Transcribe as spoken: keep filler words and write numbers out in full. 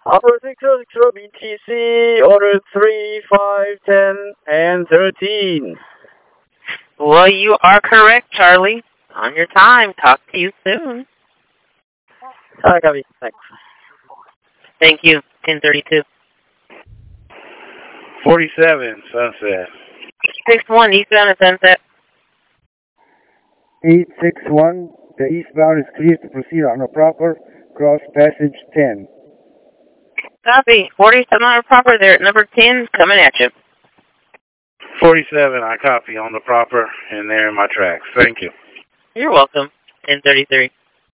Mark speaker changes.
Speaker 1: Operator six zero six zero B T C, order three, five, ten, and thirteen.
Speaker 2: Well, you are correct, Charlie. On your time. Talk to you soon.
Speaker 1: I copy. Thanks.
Speaker 2: Thank you. ten thirty-two.
Speaker 3: forty-seven, Sunset.
Speaker 2: six one, eastbound at Sunset.
Speaker 4: eight six one, the eastbound is clear to proceed on a proper, cross passage ten.
Speaker 2: Copy. forty-seven on a proper there at number ten, coming at you.
Speaker 3: forty-seven, I copy on the proper, and there in my tracks. Thank you.
Speaker 2: You're welcome. ten thirty-three.